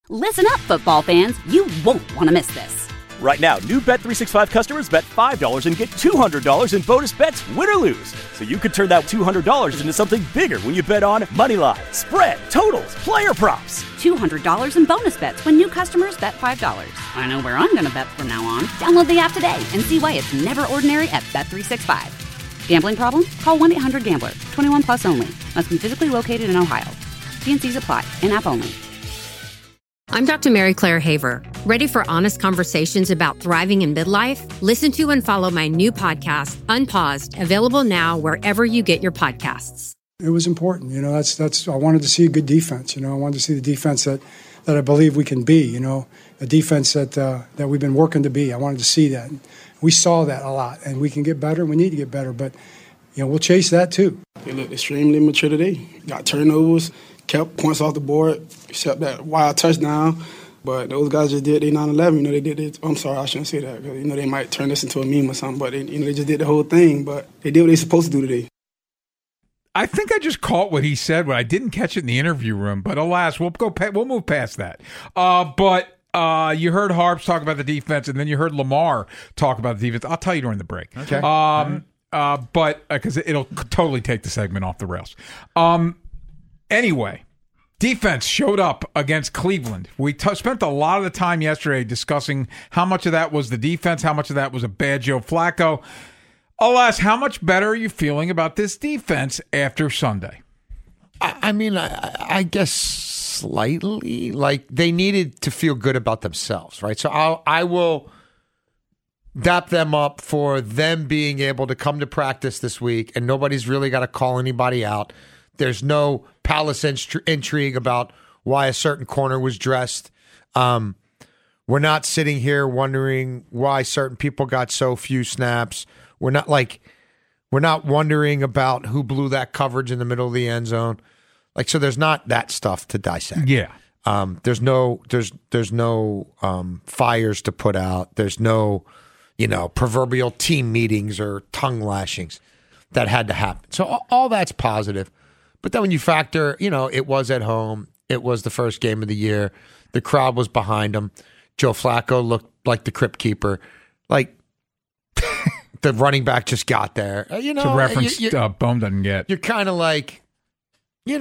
Listen up, football fans. You won't want to miss this. Right now, new Bet365 customers bet $5 and get $200 in bonus bets, win or lose. So you could turn that $200 into something bigger when you bet on Moneyline, spread, totals, player props. $200 in bonus bets when new customers bet $5. I know where I'm going to bet from now on. Download the app today and see why it's never ordinary at Bet365. Gambling problem? Call 1-800-GAMBLER. 21 plus only. Must be physically located in Ohio. T&Cs apply. In-app only. I'm Dr. Mary Claire Haver. Ready for honest conversations about thriving in midlife? Listen to and follow my new podcast, Unpaused, available now wherever you get your podcasts. It was important. That's I wanted to see a good defense. I wanted to see the defense that I believe we can be, a defense that we've been working to be. I wanted to see that. We saw that a lot, and we can get better, and we need to get better, but we'll chase that too. They looked extremely mature today. Got turnovers, kept points off the board, except that wild touchdown. But those guys just did their 9-11. They did it. I'm sorry, I shouldn't say that, because they might turn this into a meme or something. But they just did the whole thing. But they did what they supposed to do today. I think I just caught what he said, but I didn't catch it in the interview room. But alas, we'll move past that. But you heard Harps talk about the defense, and then you heard Lamar talk about the defense. I'll tell you during the break. Okay. But because it'll totally take the segment off the rails. Anyway, defense showed up against Cleveland. We spent a lot of the time yesterday discussing how much of that was the defense, how much of that was a bad Joe Flacco. Alas, how much better are you feeling about this defense after Sunday? I guess slightly. Like, they needed to feel good about themselves, right? So I will dap them up for them being able to come to practice this week, and nobody's really got to call anybody out. There's no palace intrigue about why a certain corner was dressed. We're not sitting here wondering why certain people got so few snaps. We're not wondering about who blew that coverage in the middle of the end zone. So there's not that stuff to dissect. Yeah. There's no fires to put out. There's no, proverbial team meetings or tongue lashings that had to happen. So all that's positive. But then when you factor, it was at home. It was the first game of the year. The crowd was behind him. Joe Flacco looked like the crypt keeper. The running back just got there. It's a reference Bohm doesn't get. You're kind of like, they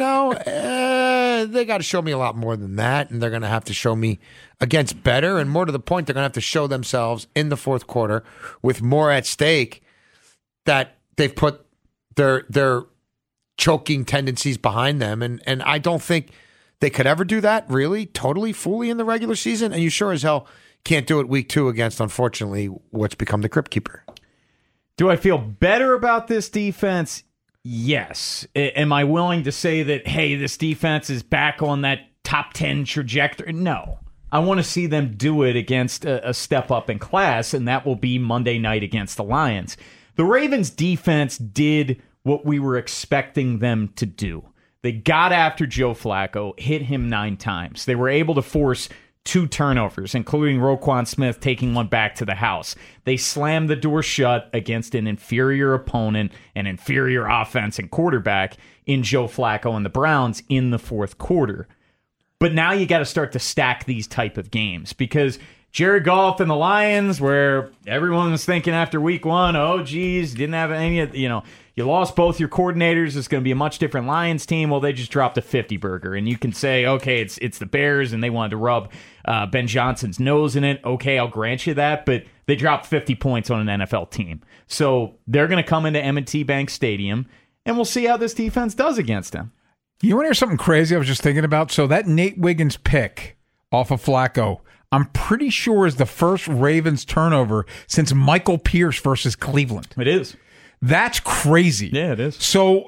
got to show me a lot more than that, and they're going to have to show me against better, and more to the point, they're going to have to show themselves in the fourth quarter with more at stake, that they've put their choking tendencies behind them, and I don't think they could ever do that, really, totally, fully in the regular season, and you sure as hell can't do it week 2 against, unfortunately, what's become the crypt keeper. Do I feel better about this defense? Yes. Am I willing to say that, hey, this defense is back on that top 10 trajectory? No. I want to see them do it against a step up in class, and that will be Monday night against the Lions. The Ravens defense did what we were expecting them to do. They got after Joe Flacco, hit him 9 times. They were able to force 2 turnovers, including Roquan Smith taking one back to the house. They slammed the door shut against an inferior opponent, an inferior offense and quarterback in Joe Flacco and the Browns in the fourth quarter. But now you got to start to stack these type of games, because Jared Goff and the Lions, where everyone was thinking after week 1, oh, geez, didn't have any, you lost both your coordinators. It's going to be a much different Lions team. Well, they just dropped a 50-burger. And you can say, okay, it's the Bears, and they wanted to rub Ben Johnson's nose in it. Okay, I'll grant you that. But they dropped 50 points on an NFL team. So they're going to come into M&T Bank Stadium, and we'll see how this defense does against them. You want to hear something crazy I was just thinking about? So that Nate Wiggins pick off of Flacco, I'm pretty sure is the first Ravens turnover since Michael Pierce versus Cleveland. It is. That's crazy. Yeah, it is. So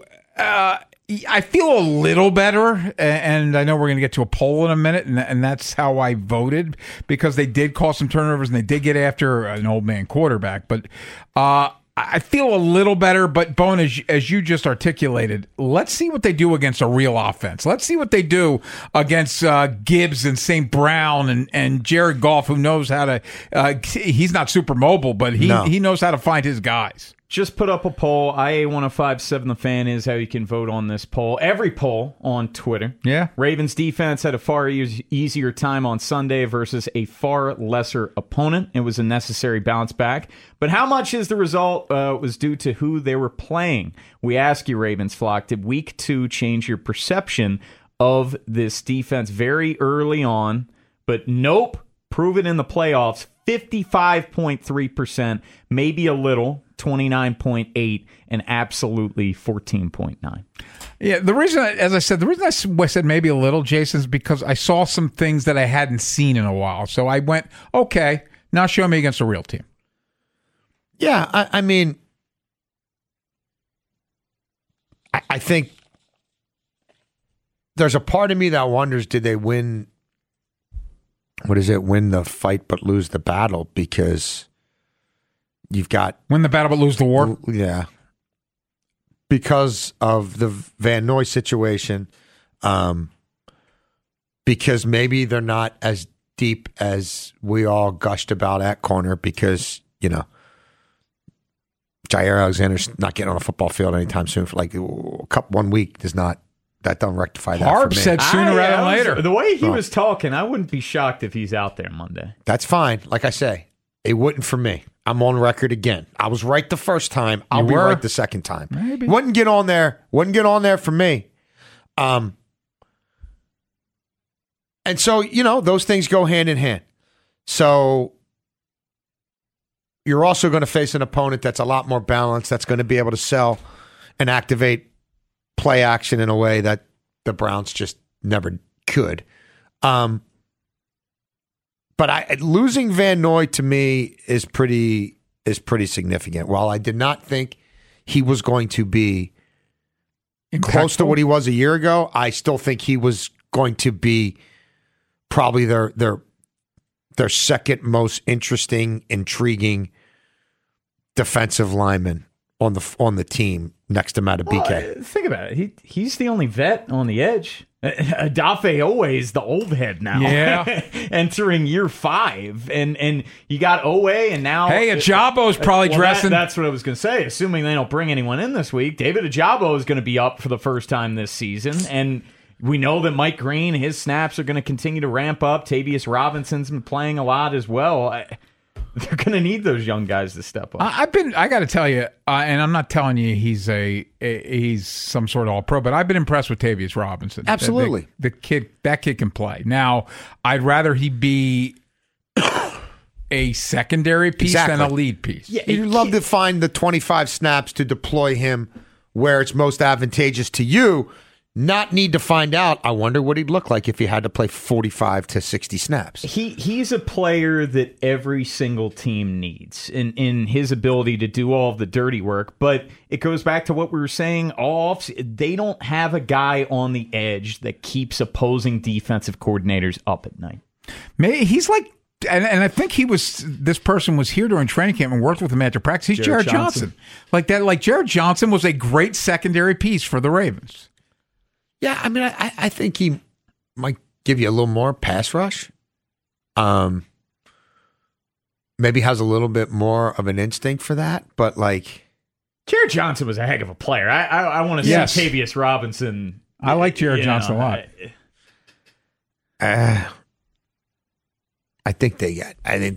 I feel a little better, and I know we're going to get to a poll in a minute, and that's how I voted, because they did cause some turnovers, and they did get after an old man quarterback. But I feel a little better, but Bone, as you just articulated, let's see what they do against a real offense. Let's see what they do against Gibbs and St. Brown and Jared Goff, who knows how to he's not super mobile, but he knows how to find his guys. Just put up a poll. IA1057 The Fan is how you can vote on this poll. Every poll on Twitter. Yeah. Ravens defense had a far easier time on Sunday versus a far lesser opponent. It was a necessary bounce back. But how much is the result was due to who they were playing? We ask you, Ravens flock, did week 2 change your perception of this defense very early on? But nope. Prove it in the playoffs. 55.3%, maybe a little, 29.8%, and absolutely 14.9%. Yeah, the reason, as I said, I said maybe a little, Jason, is because I saw some things that I hadn't seen in a while. So I went, okay, now show me against a real team. Yeah, I mean, I think there's a part of me that wonders, did they win? What is it? Win the fight but lose the battle, because you've got... Win the battle but lose the war? Yeah. Because of the Van Noy situation, because maybe they're not as deep as we all gushed about at corner, because, you know, Jair Alexander's not getting on a football field anytime soon. For like 1 week does not... That don't rectify that. Harb for me. said sooner rather than later. The way he was talking, I wouldn't be shocked if he's out there Monday. That's fine. Like I say, it wouldn't for me. I'm on record again. I was right the first time. I'll be right the second time. Maybe. Wouldn't get on there. Wouldn't get on there for me. And so, you know, those things go hand in hand. So you're also going to face an opponent that's a lot more balanced, that's going to be able to sell and activate play action in a way that the Browns just never could. But losing Van Noy to me is pretty significant. While I did not think he was going to be close to what he was a year ago, I still think he was going to be probably their second most interesting, intriguing defensive lineman on the team next to Madubuike. Think about it. He's the only vet on the edge. Odafe Owe's the old head now. Yeah. Entering year 5. And you got Owe, and now... Hey, Ajabo's probably dressing... That's what I was going to say. Assuming they don't bring anyone in this week, David Ajabo is going to be up for the first time this season. And we know that Mike Green, his snaps are going to continue to ramp up. Tavius Robinson's been playing a lot as well. They're going to need those young guys to step up. I got to tell you, and I'm not telling you he's some sort of all-pro, but I've been impressed with Tavius Robinson. Absolutely. That kid can play. Now, I'd rather he be a secondary piece than a lead piece. Yeah, you'd love to find the 25 snaps to deploy him where it's most advantageous to you. Not need to find out. I wonder what he'd look like if he had to play 45 to 60 snaps. He's a player that every single team needs in his ability to do all of the dirty work. But it goes back to what we were saying off. They don't have a guy on the edge that keeps opposing defensive coordinators up at night. Maybe he's like, and I think this person was here during training camp and worked with him after practice. He's Jared Johnson. Like Jared Johnson was a great secondary piece for the Ravens. Yeah, I mean, I think he might give you a little more pass rush. Maybe has a little bit more of an instinct for that, but like... Jared Johnson was a heck of a player. I want to see Tavius Robinson. I like Jared Johnson a lot. I think they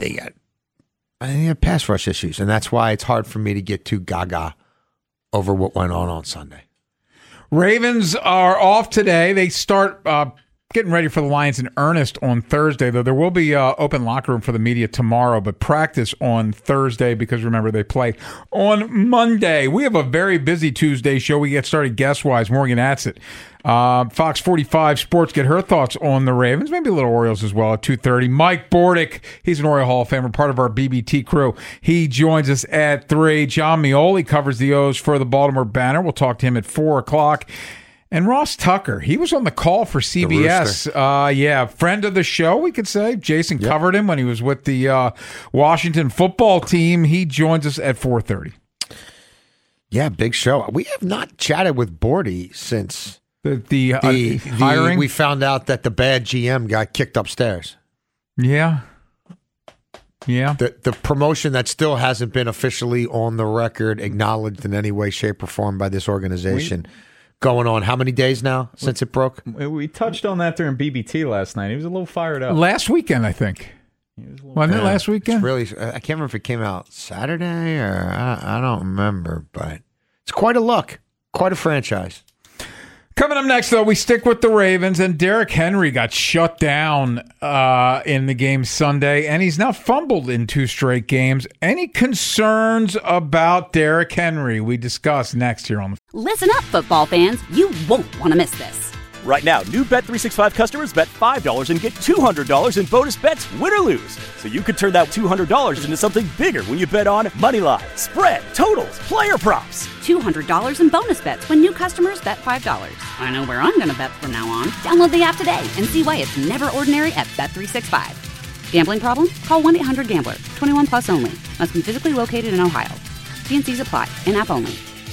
have pass rush issues, and that's why it's hard for me to get too gaga over what went on Sunday. Ravens are off today. They start getting ready for the Lions in earnest on Thursday, though there will be open locker room for the media tomorrow, but practice on Thursday because, remember, they play on Monday. We have a very busy Tuesday show. We get started guest-wise. Morgan Atzett. Fox 45 Sports get her thoughts on the Ravens, maybe a little Orioles as well at 2:30. Mike Bordick, he's an Oriole Hall of Famer, part of our BBT crew. He joins us at 3. John Mioli covers the O's for the Baltimore Banner. We'll talk to him at 4 o'clock. And Ross Tucker, he was on the call for CBS. Friend of the show, we could say. Jason covered him when he was with the Washington football team. He joins us at 4:30. Yeah, big show. We have not chatted with Bordy since the hiring. We found out that the bad GM got kicked upstairs. Yeah. Yeah. The promotion that still hasn't been officially on the record, acknowledged in any way, shape, or form by this organization. Going on how many days now since it broke? We touched on that during BBT last night. He was a little fired up. Last weekend, I think. Wasn't it last weekend? It's really, I can't remember if it came out Saturday or I don't remember, but it's quite a look, quite a franchise. Coming up next, though, we stick with the Ravens, and Derrick Henry got shut down in the game Sunday, and he's now fumbled in 2 straight games. Any concerns about Derrick Henry? We discuss next here on the... Listen up, football fans. You won't want to miss this. Right now, new Bet365 customers bet $5 and get $200 in bonus bets, win or lose. So you could turn that $200 into something bigger when you bet on Moneyline, spread, totals, player props. $200 in bonus bets when new customers bet $5. I know where I'm going to bet from now on. Download the app today and see why it's never ordinary at Bet365. Gambling problem? Call 1-800-GAMBLER. 21 plus only. Must be physically located in Ohio. T&Cs apply. In-app only.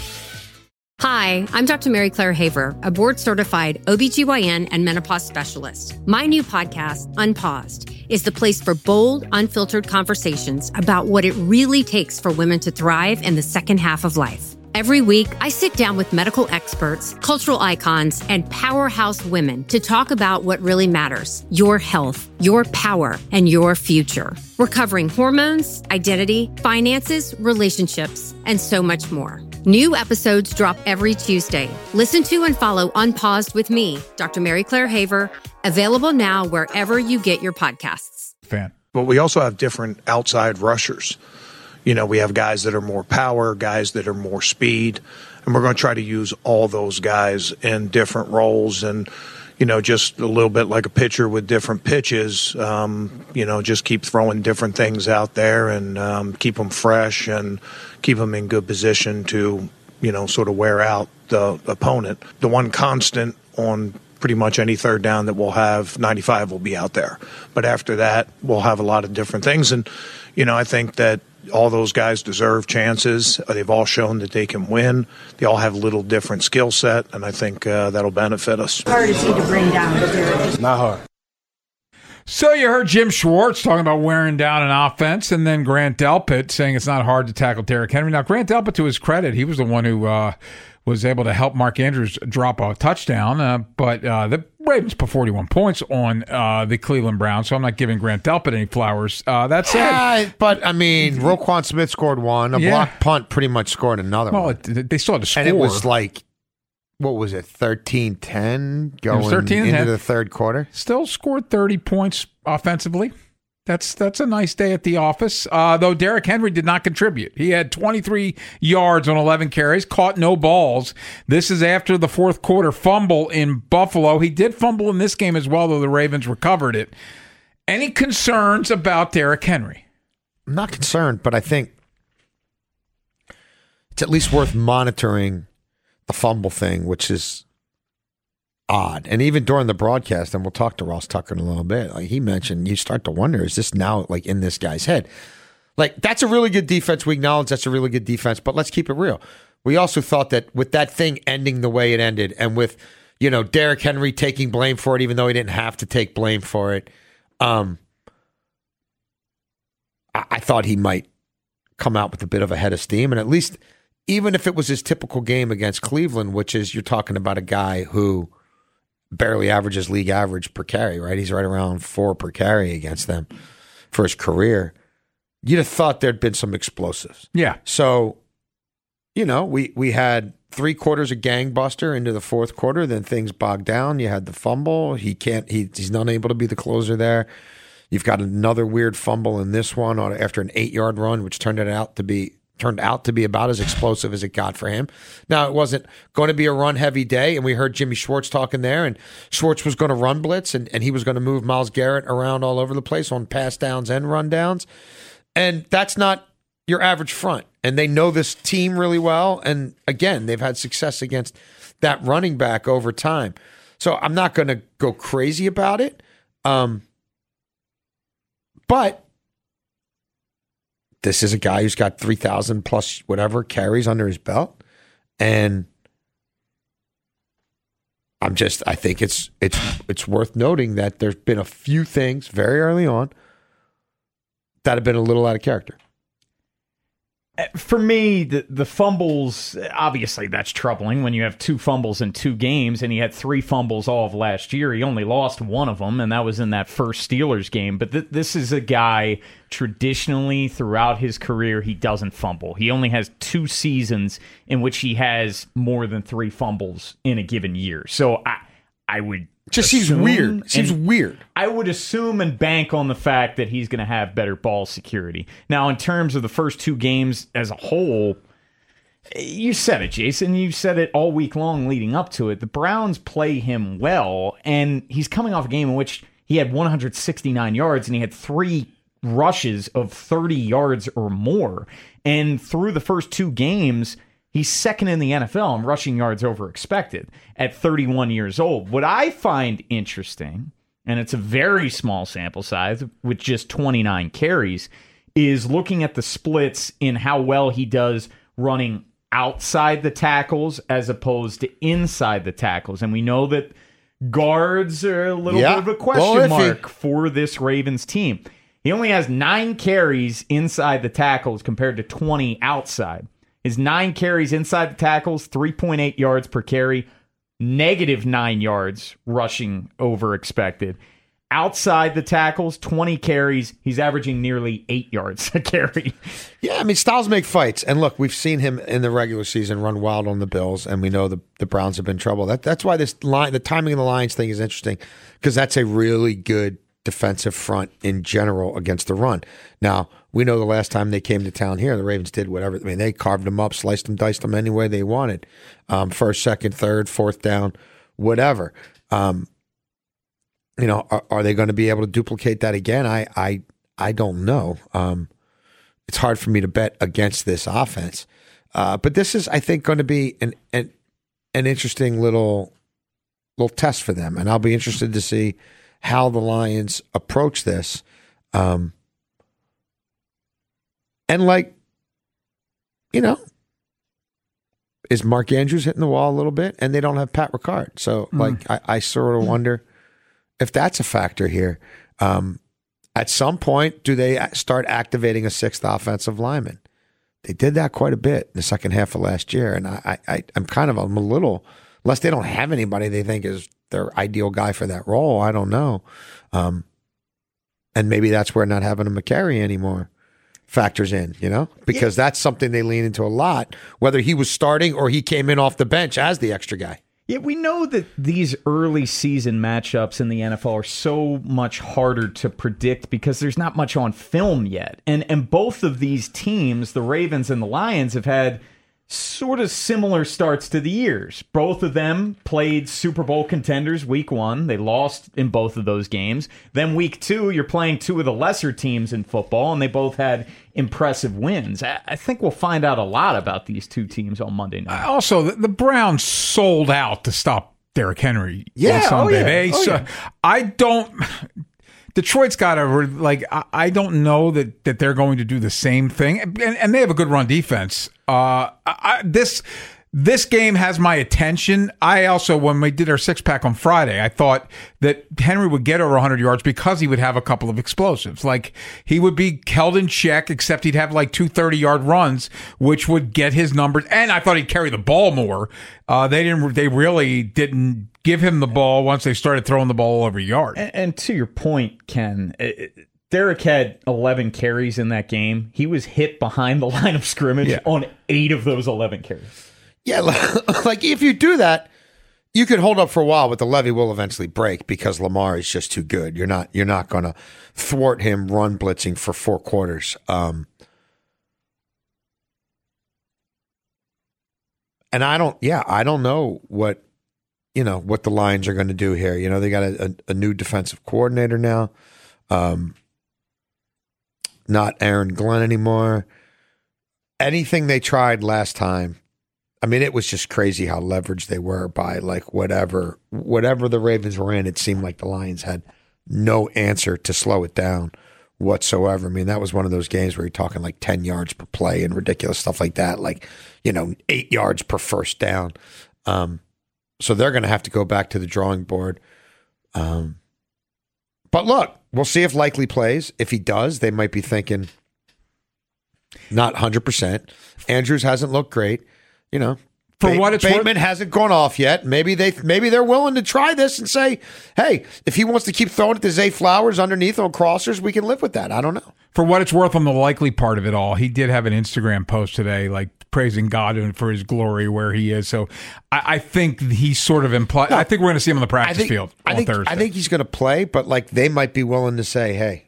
Hi, I'm Dr. Mary Claire Haver, a board-certified OBGYN and menopause specialist. My new podcast, Unpaused, is the place for bold, unfiltered conversations about what it really takes for women to thrive in the second half of life. Every week, I sit down with medical experts, cultural icons, and powerhouse women to talk about what really matters: your health, your power, and your future. We're covering hormones, identity, finances, relationships, and so much more. New episodes drop every Tuesday. Listen to and follow Unpaused with me, Dr. Mary Claire Haver, available now wherever you get your podcasts. But we also have different outside rushers. You know, we have guys that are more power, guys that are more speed, and we're going to try to use all those guys in different roles and, you know, just a little bit like a pitcher with different pitches, you know, just keep throwing different things out there and keep them fresh and keep them in good position to, you know, sort of wear out the opponent. The one constant on pretty much any third down that we'll have, 95 will be out there. But after that, we'll have a lot of different things. And, you know, I think that all those guys deserve chances. They've all shown that they can win. They all have a little different skill set, and I think that'll benefit us. Hard is he to bring down? It's not hard. So you heard Jim Schwartz talking about wearing down an offense, and then Grant Delpit saying it's not hard to tackle Derrick Henry. Now, Grant Delpit, to his credit, he was the one who was able to help Mark Andrews drop a touchdown, but the Ravens put 41 points on the Cleveland Browns, so I'm not giving Grant Delpit any flowers. That said... but, I mean, Roquan Smith scored one. A block punt pretty much scored another one. They still had to score. And it was like, what was it, 13-10 going into the third quarter? Still scored 30 points offensively. That's a nice day at the office. Though Derrick Henry did not contribute. He had 23 yards on 11 carries, caught no balls. This is after the fourth quarter fumble in Buffalo. He did fumble in this game as well, though the Ravens recovered it. Any concerns about Derrick Henry? I'm not concerned, but I think it's at least worth monitoring the fumble thing, which is odd. And even during the broadcast, and we'll talk to Ross Tucker in a little bit, like he mentioned, you start to wonder, is this now like in this guy's head? Like, that's a really good defense. We acknowledge that's a really good defense, but let's keep it real. We also thought that with that thing ending the way it ended, and with, you know, Derrick Henry taking blame for it, even though he didn't have to take blame for it, I thought he might come out with a bit of a head of steam. And at least, even if it was his typical game against Cleveland, which is, you're talking about a guy who barely averages league average per carry, right? He's right around 4 per carry against them for his career. You'd have thought there'd been some explosives. Yeah. So, you know, we had 3 quarters of gangbuster into the fourth quarter, then things bogged down. You had the fumble. He's not able to be the closer there. You've got another weird fumble in this one after an 8-yard run, which turned out to be about as explosive as it got for him. Now, it wasn't going to be a run-heavy day, and we heard Jimmy Schwartz talking there, and Schwartz was going to run blitz, and he was going to move Myles Garrett around all over the place on pass downs and run downs. And that's not your average front. And they know this team really well, and again, they've had success against that running back over time. So I'm not going to go crazy about it. But this is a guy who's got 3,000 plus whatever carries under his belt. And I think it's worth noting that there's been a few things very early on that have been a little out of character? For me, the fumbles, obviously that's troubling when you have 2 fumbles in 2 games, and he had 3 fumbles all of last year. He only lost one of them, and that was in that first Steelers game. But this is a guy, traditionally, throughout his career, he doesn't fumble. He only has 2 seasons in which he has more than 3 fumbles in a given year. So I would... Just seems weird. Seems weird. I would assume and bank on the fact that he's going to have better ball security. Now, in terms of the first 2 games as a whole, you said it, Jason. You said it all week long leading up to it. The Browns play him well, and he's coming off a game in which he had 169 yards, and he had 3 rushes of 30 yards or more. And through the first 2 games, he's second in the NFL in rushing yards over expected at 31 years old. What I find interesting, and it's a very small sample size with just 29 carries, is looking at the splits in how well he does running outside the tackles as opposed to inside the tackles. And we know that guards are a little bit of a question mark for this Ravens team. He only has 9 carries inside the tackles compared to 20 outside. His 9 carries inside the tackles, 3.8 yards per carry, -9 yards rushing over expected. Outside the tackles, 20 carries, he's averaging nearly 8 yards a carry. Yeah, I mean, styles make fights. And look, we've seen him in the regular season run wild on the Bills, and we know the Browns have been in trouble. That's why this line, the timing of the Lions thing is interesting, because that's a really good defensive front in general against the run. Now, we know the last time they came to town here, the Ravens did whatever. I mean, they carved them up, sliced them, diced them any way they wanted. First, second, third, fourth down, whatever. Are they going to be able to duplicate that again? I don't know. It's hard for me to bet against this offense. But this is, I think, going to be an interesting little test for them, and I'll be interested to see how the Lions approach this. Is Mark Andrews hitting the wall a little bit? And they don't have Pat Ricard. So, I sort of wonder if that's a factor here. At some point, do they start activating a 6th offensive lineman? They did that quite a bit in the second half of last year. And I'm a little, unless they don't have anybody they think is their ideal guy for that role, I don't know. And maybe that's where not having a McCary anymore factors in, because that's something they lean into a lot, whether he was starting or he came in off the bench as the extra guy. Yeah, we know that these early season matchups in the NFL are so much harder to predict because there's not much on film yet. And both of these teams, the Ravens and the Lions, have had sort of similar starts to the years. Both of them played Super Bowl contenders week 1. They lost in both of those games. Then week 2, you're playing 2 of the lesser teams in football, and they both had impressive wins. I think we'll find out a lot about these 2 teams on Monday night. Also, the Browns sold out to stop Derrick Henry on Sunday. I don't... Detroit's got to, I don't know that they're going to do the same thing. And they have a good run defense. This game has my attention. I also, when we did our 6-pack on Friday, I thought that Henry would get over 100 yards because he would have a couple of explosives. He would be held in check, except he'd have 2 30-yard runs, which would get his numbers. And I thought he'd carry the ball more. They really didn't give him the ball once they started throwing the ball every yard. And to your point, Ken, Derek had 11 carries in that game. He was hit behind the line of scrimmage on 8 of those 11 carries. Yeah, if you do that, you could hold up for a while, but the levee will eventually break because Lamar is just too good. You're not going to thwart him run blitzing for 4 quarters. And I don't know what the Lions are going to do here. They got a new defensive coordinator now. Not Aaron Glenn anymore. Anything they tried last time, I mean, it was just crazy how leveraged they were by whatever the Ravens were in. It seemed like the Lions had no answer to slow it down whatsoever. I mean, that was one of those games where you're talking 10 yards per play and ridiculous stuff like that, 8 yards per first down. So they're going to have to go back to the drawing board. But But look, we'll see if Likely plays. If he does, they might be thinking not 100%. Andrews hasn't looked great. You know, For what it's Bateman hasn't gone off yet. Maybe they're willing to try this and say, hey, if he wants to keep throwing it to Zay Flowers underneath on crossers, we can live with that. I don't know. For what it's worth on the Likely part of it all, he did have an Instagram post today, like praising God for his glory where he is. So I think he's sort of implied. I think we're going to see him on the practice field on Thursday. I think he's going to play, but like they might be willing to say, hey,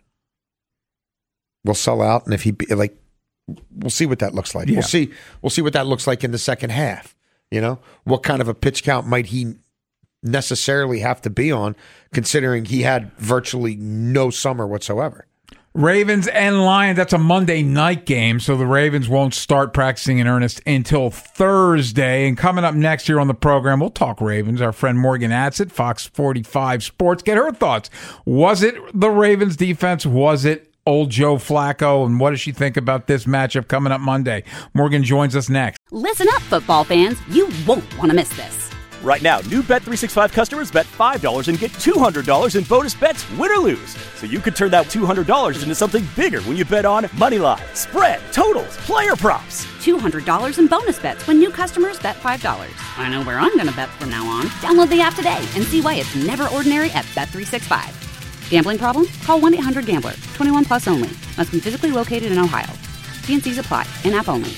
we'll sell out. And if we'll see what that looks like. Yeah. We'll see what that looks like in the second half. You know, what kind of a pitch count might he necessarily have to be on, considering he had virtually no summer whatsoever? Ravens and Lions, that's a Monday night game, so the Ravens won't start practicing in earnest until Thursday. And coming up next here on the program, we'll talk Ravens. Our friend Morgan Atzett, Fox 45 Sports, get her thoughts. Was it the Ravens defense? Was it old Joe Flacco? And what does she think about this matchup coming up Monday? Morgan joins us next. Listen up, football fans. You won't want to miss this. Right now, new Bet365 customers bet $5 and get $200 in bonus bets, win or lose. So you could turn that $200 into something bigger when you bet on Moneyline, spread, totals, player props. $200 in bonus bets when new customers bet $5. I know where I'm going to bet from now on. Download the app today and see why it's never ordinary at Bet365. Gambling problem? Call 1-800-GAMBLER. 21 plus only. Must be physically located in Ohio. T&Cs apply. In-app only.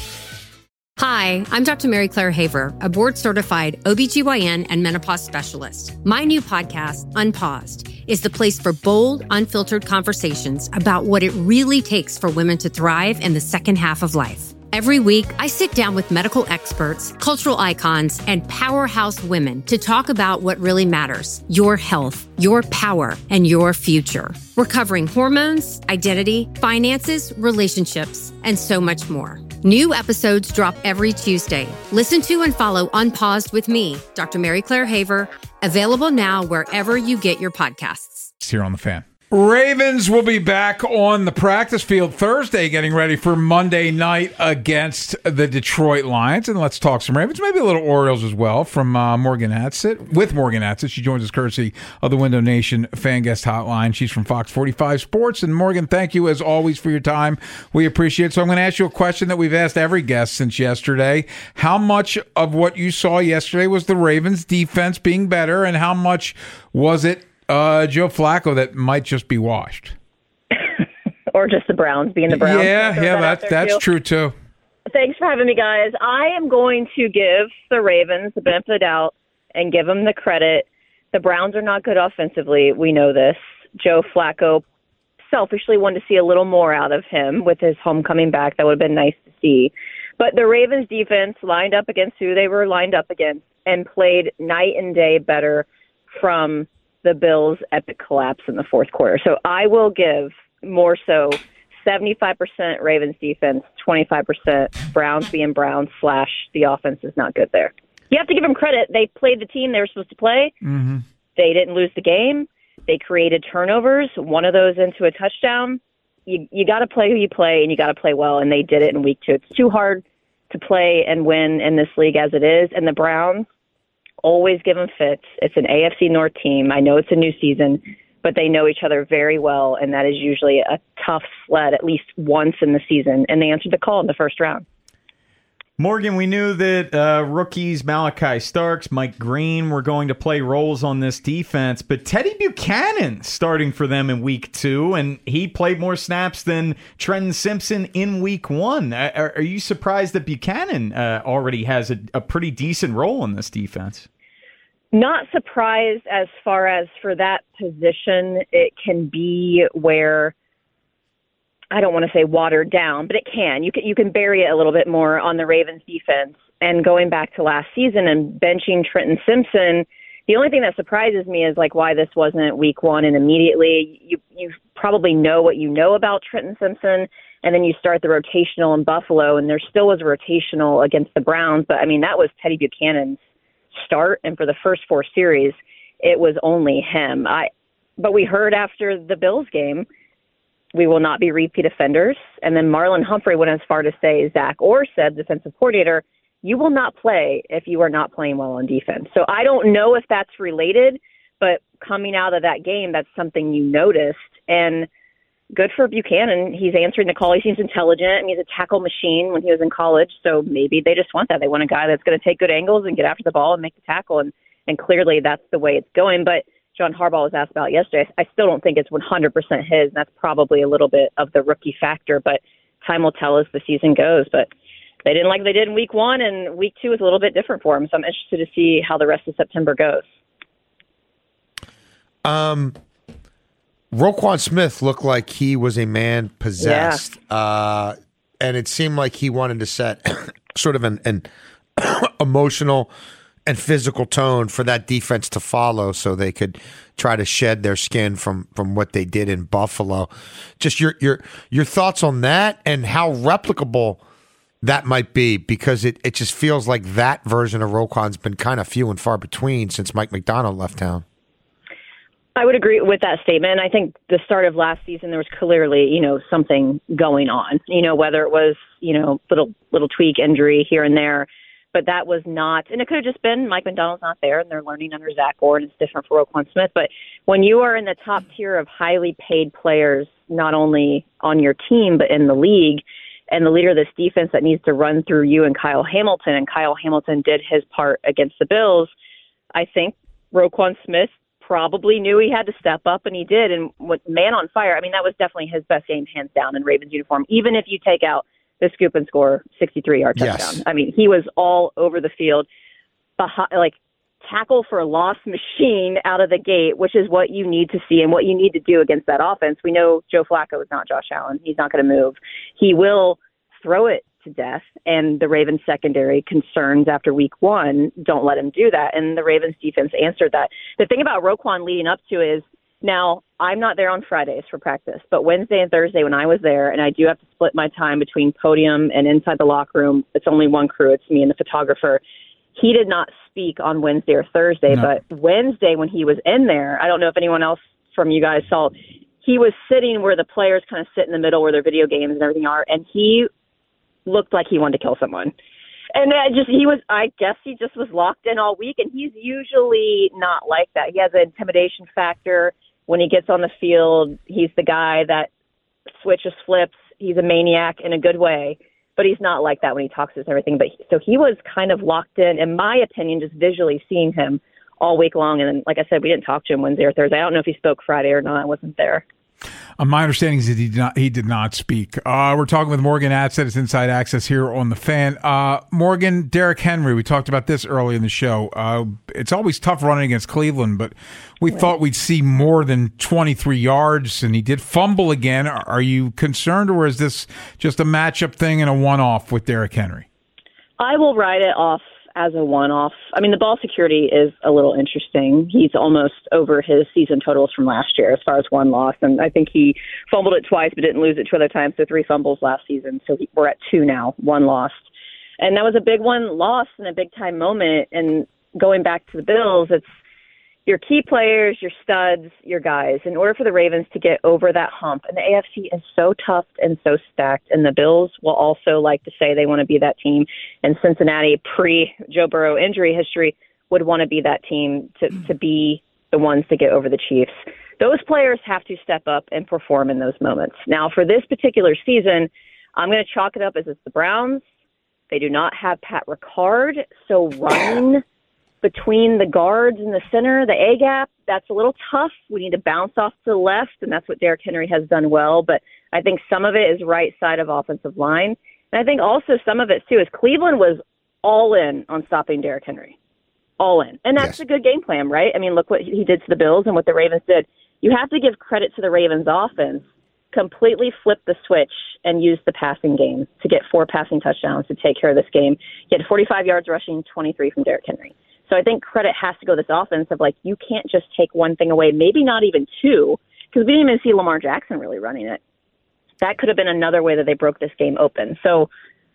Hi, I'm Dr. Mary Claire Haver, a board-certified OBGYN and menopause specialist. My new podcast, Unpaused, is the place for bold, unfiltered conversations about what it really takes for women to thrive in the second half of life. Every week, I sit down with medical experts, cultural icons, and powerhouse women to talk about what really matters: your health, your power, and your future. We're covering hormones, identity, finances, relationships, and so much more. New episodes drop every Tuesday. Listen to and follow Unpaused with me, Dr. Mary Claire Haver, available now wherever you get your podcasts. Here on The Fan. Ravens will be back on the practice field Thursday, getting ready for Monday night against the Detroit Lions. And let's talk some Ravens, maybe a little Orioles as well, from Morgan Atzett. With Morgan Atzett, she joins us courtesy of the Window Nation Fan Guest Hotline. She's from Fox 45 Sports. And Morgan, thank you as always for your time. We appreciate it. So I'm going to ask you a question that we've asked every guest since yesterday. How much of what you saw yesterday was the Ravens defense being better, and how much was it Joe Flacco that might just be washed? Or just the Browns being the Browns? Yeah, that's true too. Thanks for having me, guys. I am going to give the Ravens the benefit of the doubt and give them the credit. The Browns are not good offensively. We know this. Joe Flacco selfishly wanted to see a little more out of him with his homecoming back. That would have been nice to see. But the Ravens defense lined up against who they were lined up against and played night and day better from the Bills' epic collapse in the fourth quarter. So I will give more so 75% Ravens defense, 25% Browns being Browns / the offense is not good there. You have to give them credit. They played the team they were supposed to play. Mm-hmm. They didn't lose the game. They created turnovers, one of those into a touchdown. You got to play who you play, and you got to play well, and they did it in week 2. It's too hard to play and win in this league as it is, and the Browns always give them fits. It's an AFC North team. I know it's a new season, but they know each other very well, and that is usually a tough sled at least once in the season, and they answered the call in the first round. Morgan, we knew that rookies Malachi Starks, Mike Green were going to play roles on this defense, but Teddy Buchanan starting for them in week 2, and he played more snaps than Trenton Simpson in week 1. Are you surprised that Buchanan already has a pretty decent role in this defense? Not surprised as far as for that position. It can be where, I don't want to say watered down, but it can. You can bury it a little bit more on the Ravens defense. And going back to last season and benching Trenton Simpson, the only thing that surprises me is like why this wasn't week 1 and immediately. You probably know what you know about Trenton Simpson, and then you start the rotational in Buffalo, and there still was a rotational against the Browns. But, I mean, that was Teddy Buchanan's start, and for the first 4 series, it was only him. But we heard after the Bills game, we will not be repeat offenders. And then Marlon Humphrey went as far to say, Zach Orr said, defensive coordinator, you will not play if you are not playing well on defense. So I don't know if that's related, But coming out of that game, that's something you noticed. And good for Buchanan. He's answering the call. He seems intelligent. I mean, he's a tackle machine when he was in college. So maybe they just want that. They want a guy that's going to take good angles and get after the ball and make the tackle. And clearly that's the way it's going. But John Harbaugh was asked about yesterday. I still don't think it's 100% his. And that's probably a little bit of the rookie factor. But time will tell as the season goes. But they didn't like they did in week 1, and week 2 is a little bit different for him. So I'm interested to see how the rest of September goes. Roquan Smith looked like he was a man possessed, and it seemed like he wanted to set sort of an emotional and physical tone for that defense to follow, so they could try to shed their skin from what they did in Buffalo. Just your thoughts on that and how replicable that might be, because it just feels like that version of Roquan's been kind of few and far between since Mike McDonald left town. I would agree with that statement. I think the start of last season, there was clearly, something going on, whether it was, little tweak injury here and there, but that was not, and it could have just been Mike McDonald's not there and they're learning under Zach Orr, and it's different for Roquan Smith. But when you are in the top tier of highly paid players, not only on your team, but in the league, and the leader of this defense that needs to run through you and Kyle Hamilton, and Kyle Hamilton did his part against the Bills, I think Roquan Smith probably knew he had to step up, and he did. And with man on fire, I mean, that was definitely his best game, hands down, in Ravens uniform, even if you take out the scoop and score 63-yard touchdown. Yes. I mean, he was all over the field, like tackle for a loss machine out of the gate, which is what you need to see and what you need to do against that offense. We know Joe Flacco is not Josh Allen. He's not going to move. He will throw it to death, and the Ravens secondary concerns after week 1 don't let him do that, and the Ravens defense answered that. The thing about Roquan leading up to is, now I'm not there on Fridays for practice, but Wednesday and Thursday when I was there, and I do have to split my time between podium and inside the locker room, it's only one crew, it's me and the photographer. He did not speak on Wednesday or Thursday, but Wednesday when he was in there, I don't know if anyone else from you guys saw, he was sitting where the players kind of sit in the middle where their video games and everything are, and he looked like he wanted to kill someone. And I guess he just was locked in all week, and he's usually not like that. He has an intimidation factor. When he gets on the field, he's the guy that switches flips. He's a maniac in a good way, but he's not like that when he talks to us and everything. But so he was kind of locked in my opinion, just visually seeing him all week long. And then, like I said, we didn't talk to him Wednesday or Thursday. I don't know if he spoke Friday or not. I wasn't there. My understanding is that he did not speak. We're talking with Morgan Adset. It's Inside Access here on The Fan. Morgan, Derrick Henry, we talked about this early in the show. It's always tough running against Cleveland, but we thought we'd see more than 23 yards, and he did fumble again. Are you concerned, or is this just a matchup thing and a one-off with Derrick Henry? I will write it off as a one-off. I mean, the ball security is a little interesting. He's almost over his season totals from last year as far as one loss, and I think he fumbled it twice but didn't lose it 2 other times, so 3 fumbles last season. So we're at 2 now, 1 lost. And that was a big one loss and a big-time moment. And going back to the Bills, it's your key players, your studs, your guys. In order for the Ravens to get over that hump, and the AFC is so tough and so stacked, and the Bills will also like to say they want to be that team, and Cincinnati, pre-Joe Burrow injury history, would want to be that team to be the ones to get over the Chiefs. Those players have to step up and perform in those moments. Now, for this particular season, I'm going to chalk it up as it's the Browns. They do not have Pat Ricard, so running between the guards and the center, the A-gap, that's a little tough. We need to bounce off to the left, and that's what Derrick Henry has done well. But I think some of it is right side of offensive line. And I think also some of it, too, is Cleveland was all in on stopping Derrick Henry. All in. And that's a good game plan, right? I mean, look what he did to the Bills and what the Ravens did. You have to give credit to the Ravens offense. Completely flip the switch and use the passing game to get 4 passing touchdowns to take care of this game. He had 45 yards rushing, 23 from Derrick Henry. So I think credit has to go to this offense of, like, you can't just take one thing away, maybe not even 2, because we didn't even see Lamar Jackson really running it. That could have been another way that they broke this game open. So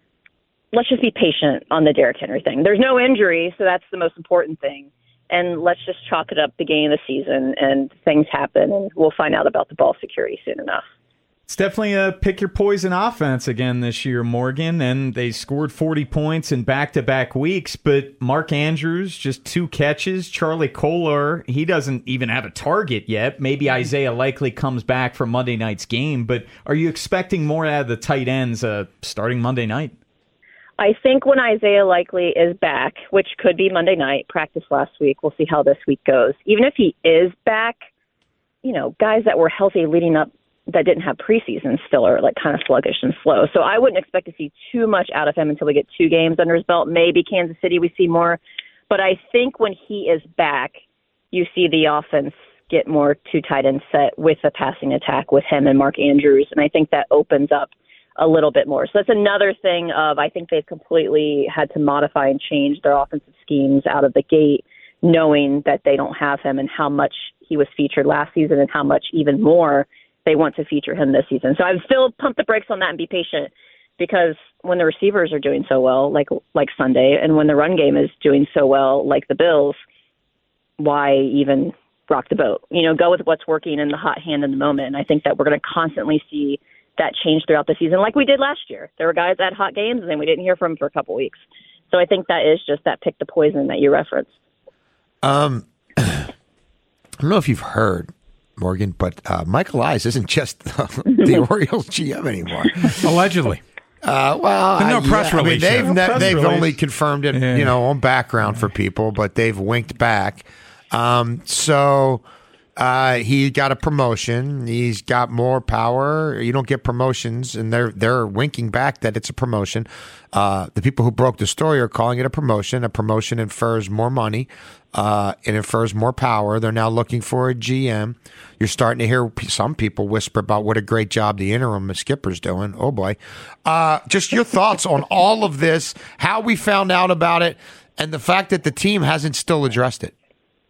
let's just be patient on the Derrick Henry thing. There's no injury, so that's the most important thing. And let's just chalk it up beginning of the season, and things happen, and we'll find out about the ball security soon enough. It's definitely a pick your poison offense again this year, Morgan, and they scored 40 points in back-to-back weeks, but Mark Andrews, just 2 catches. Charlie Kolar, he doesn't even have a target yet. Maybe Isaiah Likely comes back for Monday night's game, but are you expecting more out of the tight ends starting Monday night? I think when Isaiah Likely is back, which could be Monday night, practice last week, we'll see how this week goes. Even if he is back, guys that were healthy leading up that didn't have preseason still are like kind of sluggish and slow. So I wouldn't expect to see too much out of him until we get 2 games under his belt. Maybe Kansas City we see more. But I think when he is back, you see the offense get more 2 tight end set with a passing attack with him and Mark Andrews. And I think that opens up a little bit more. So that's another thing of I think they've completely had to modify and change their offensive schemes out of the gate, knowing that they don't have him and how much he was featured last season and how much even more they want to feature him this season. So I would still pump the brakes on that and be patient, because when the receivers are doing so well, like Sunday, and when the run game is doing so well, like the Bills, why even rock the boat? Go with what's working in the hot hand in the moment. And I think that we're going to constantly see that change throughout the season, like we did last year. There were guys that had hot games, and then we didn't hear from them for a couple weeks. So I think that is just that pick the poison that you referenced. I don't know if you've heard, Morgan, but Mike Elias isn't just the Orioles GM anymore. Allegedly. No press release. They've only confirmed it, on background for people, but they've winked back. He got a promotion. He's got more power. You don't get promotions, and they're winking back that it's a promotion. The people who broke the story are calling it a promotion. A promotion infers more money. It infers more power. They're now looking for a GM. You're starting to hear some people whisper about what a great job the interim skipper's doing. Oh, boy. Just your thoughts on all of this, how we found out about it, and the fact that the team hasn't still addressed it.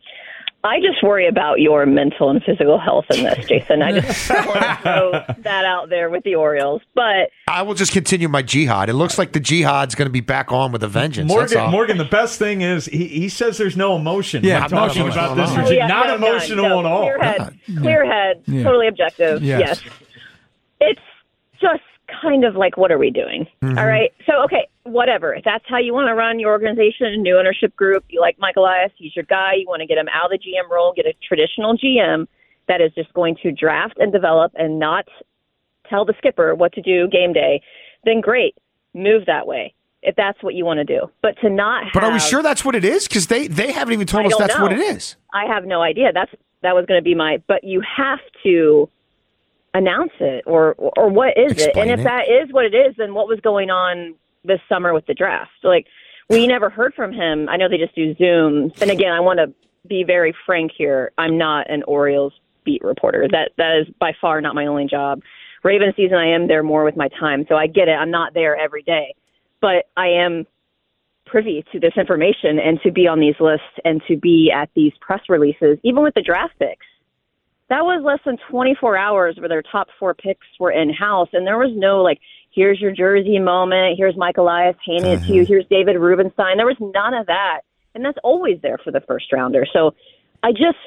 I just worry about your mental and physical health in this, Jason. I just want to throw that out there with the Orioles. But I will just continue my jihad. It looks like the jihad's going to be back on with a vengeance. Morgan, the best thing is he says there's no emotion. Yeah, talking about this. Not emotional at all. Clear head, totally objective. Yes. It's just kind of like, what are we doing? Mm-hmm. All right. So, okay, whatever. If that's how you want to run your organization, new ownership group, you like Mike Elias, he's your guy, you want to get him out of the GM role, get a traditional GM that is just going to draft and develop and not tell the skipper what to do game day, then great, move that way if that's what you want to do. But to not have... But are we sure that's what it is? Because they haven't even told us that's what it is. I have no idea. That was going to be but you have to announce it, or what is it? And if that is what it is, then what was going on this summer with the draft? Like, we never heard from him. I know they just do Zooms. And again, I want to be very frank here. I'm not an Orioles beat reporter. That is by far not my only job. Ravens season, I am there more with my time. So I get it. I'm not there every day. But I am privy to this information, and to be on these lists and to be at these press releases, even with the draft picks. That was less than 24 hours where their top 4 picks were in-house, and there was no, here's your jersey moment, here's Mike Elias handing it to you, here's David Rubenstein. There was none of that, and that's always there for the first-rounder. So I just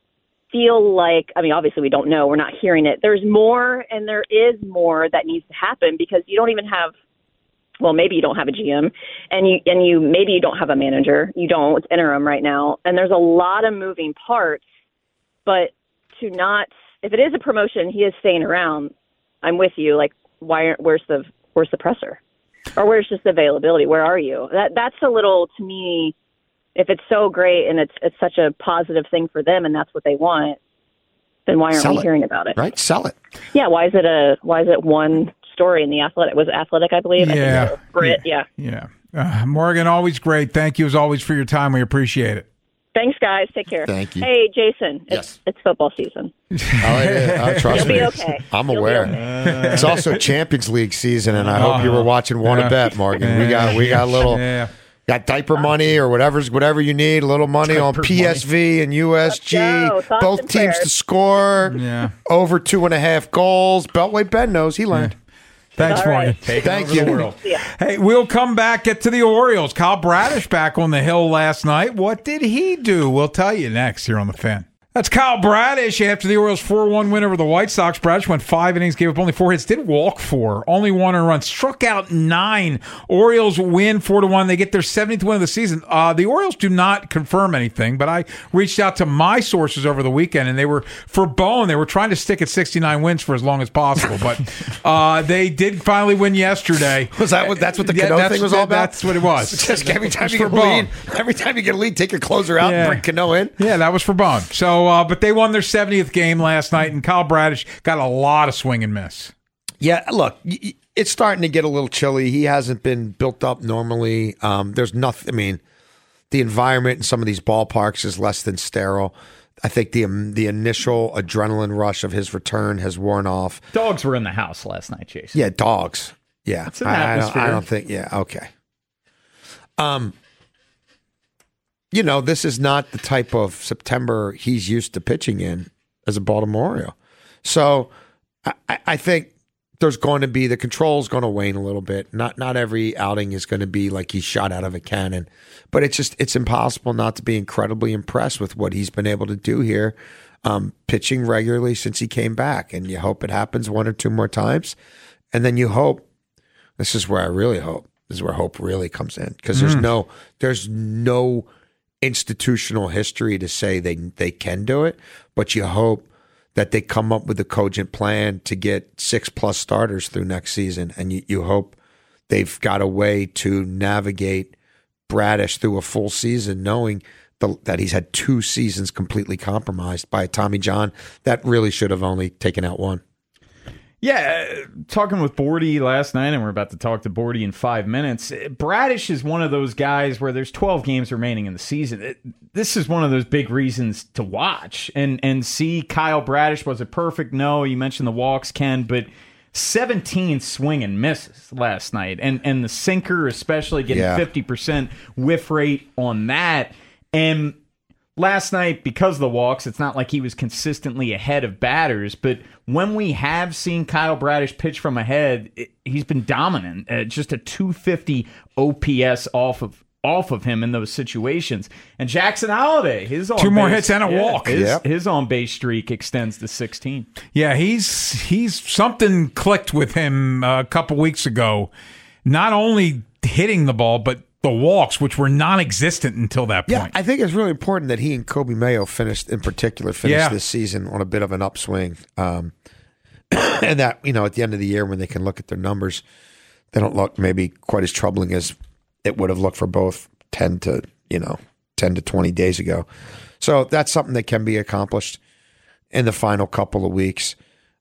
feel like, obviously we don't know, we're not hearing it. There's more, and there is more that needs to happen, because you don't even have, maybe you don't have a GM, and maybe you don't have a manager. You don't. It's interim right now, and there's a lot of moving parts, but if it is a promotion, he is staying around. I'm with you. Where's the presser, or where's just the availability? Where are you? That's a little, to me, if it's so great and it's such a positive thing for them and that's what they want, then why aren't we hearing about it? Right, sell it. Yeah, why is it one story in the Athletic? Was it Athletic? I believe. Yeah, I think Brit. Yeah. Morgan, always great. Thank you as always for your time. We appreciate it. Thanks, guys. Take care. Thank you. Hey, Jason. Yes. It's football season. Trust me. You'll be okay. I'm aware. It's also Champions League season, and I hope you were watching Wanna Bet, Morgan. We got a little... Got diaper money or whatever you need. A little money on PSV and USG. Both teams to score. Yeah. Over 2.5 goals. Beltway Ben knows. He learned. Thanks, Morgan. Thank you. Hey, we'll come back, get to the Orioles. Kyle Bradish back on the hill last night. What did he do? We'll tell you next here on The Fan. That's Kyle Bradish after the Orioles 4-1 win over the White Sox. Bradish went 5 innings, gave up only 4 hits, did walk 4, only 1 run, struck out 9. Orioles win 4-1. They get their 70th win of the season. The Orioles do not confirm anything, but I reached out to my sources over the weekend, and they were for Bone. They were trying to stick at 69 wins for as long as possible, but they did finally win yesterday. That's what the Cano thing was all about? That's what it was. Just every time you get a lead, take your closer out and bring Cano in. Yeah, that was for Bone. So, but they won their 70th game last night, and Kyle Bradish got a lot of swing and miss. Yeah, look, it's starting to get a little chilly. He hasn't been built up normally. There's nothing. I mean, the environment in some of these ballparks is less than sterile. I think the initial adrenaline rush of his return has worn off. Dogs were in the house last night, Jason. Yeah, dogs. Yeah, it's an atmosphere. I don't think. Yeah, okay. This is not the type of September he's used to pitching in as a Baltimore Oriole. So I think there's going to be, the control's going to wane a little bit. Not every outing is going to be like he's shot out of a cannon, but it's impossible not to be incredibly impressed with what he's been able to do here, pitching regularly since he came back. And you hope it happens 1 or 2 more times. And then you hope, this is where I really hope, this is where hope really comes in, because there's no institutional history to say they can do it, but you hope that they come up with a cogent plan to get 6+ starters through next season, and you hope they've got a way to navigate Bradish through a full season, knowing that he's had 2 seasons completely compromised by a Tommy John that really should have only taken out 1. Yeah, talking with Bordy last night, and we're about to talk to Bordy in 5 minutes. Bradish is one of those guys where there's 12 games remaining in the season. This is one of those big reasons to watch and see Kyle Bradish. Was it perfect? No. You mentioned the walks, Ken, but 17 swing and misses last night, and the sinker especially getting 50% whiff rate on that. And last night, because of the walks, it's not like he was consistently ahead of batters, but when we have seen Kyle Bradish pitch from ahead, he's been dominant. Just a 250 OPS off of him in those situations. And Jackson Holliday, his on 2 more hits and a walk. His on base streak extends to 16. Yeah, he's something clicked with him a couple weeks ago. Not only hitting the ball, but the walks, which were non-existent until that point. Yeah, I think it's really important that he and Kobe Mayo finished this season on a bit of an upswing. And that, at the end of the year when they can look at their numbers, they don't look maybe quite as troubling as it would have looked for both 10 to 20 days ago. So that's something that can be accomplished in the final couple of weeks.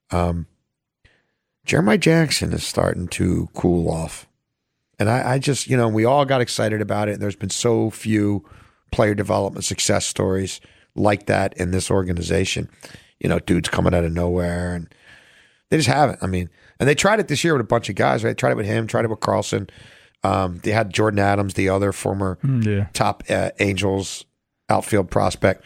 Jeremiah Jackson is starting to cool off. And I just, we all got excited about it. There's been so few player development success stories like that in this organization. Dudes coming out of nowhere, and they just haven't. I mean, and they tried it this year with a bunch of guys, right? They tried it with him, tried it with Carlson. They had Jordan Adams, the other former top Angels outfield prospect.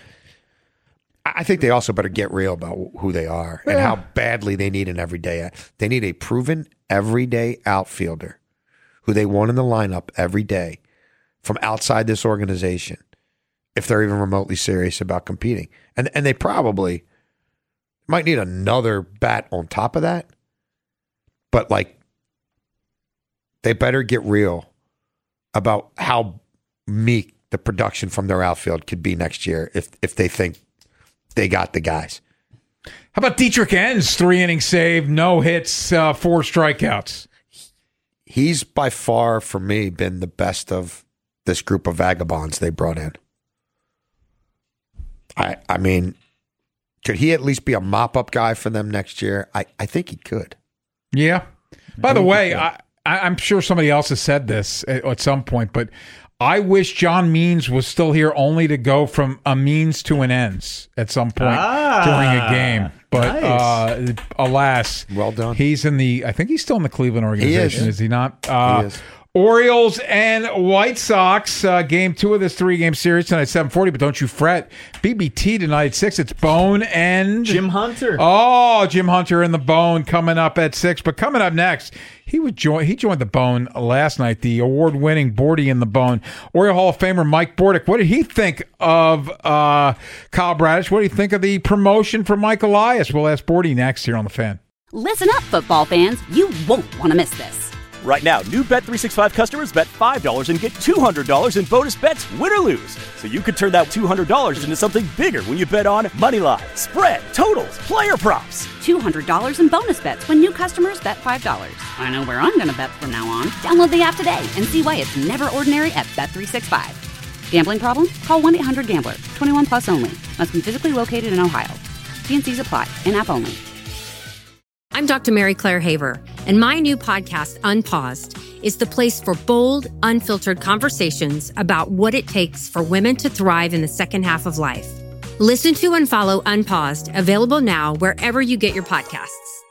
I think they also better get real about who they are and how badly they need an everyday. They need a proven everyday outfielder who they want in the lineup every day from outside this organization, if they're even remotely serious about competing. And they probably might need another bat on top of that, but they better get real about how meek the production from their outfield could be next year if they think they got the guys. How about Dietrich Enns, 3 innings saved, no hits, 4 strikeouts. He's by far, for me, been the best of this group of vagabonds they brought in. I mean, could he at least be a mop-up guy for them next year? I think he could. Yeah. By the way, I'm sure somebody else has said this at some point, but I wish John Means was still here only to go from a means to an ends at some point during a game. But alas, well done. He's I think he's still in the Cleveland organization, is he not? He is. Orioles and White Sox, game 2 of this 3-game series tonight, 7:40. But don't you fret. BBT tonight, 6. It's Bone and Jim Hunter. Oh, Jim Hunter and the Bone coming up at 6. But coming up next, he joined the Bone last night, the award-winning Bordy and the Bone. Oriole Hall of Famer Mike Bordick. What did he think of Kyle Bradish? What do you think of the promotion for Mike Elias? We'll ask Bordy next here on The Fan. Listen up, football fans. You won't want to miss this. Right now, new Bet365 customers bet $5 and get $200 in bonus bets, win or lose. So you could turn that $200 into something bigger when you bet on moneyline, spread, totals, player props. $200 in bonus bets when new customers bet $5. I know where I'm going to bet from now on. Download the app today and see why it's never ordinary at Bet365. Gambling problem? Call 1-800-GAMBLER. 21 plus only. Must be physically located in Ohio. T&Cs apply. In-app only. I'm Dr. Mary Claire Haver, and my new podcast, Unpaused, is the place for bold, unfiltered conversations about what it takes for women to thrive in the second half of life. Listen to and follow Unpaused, available now wherever you get your podcasts.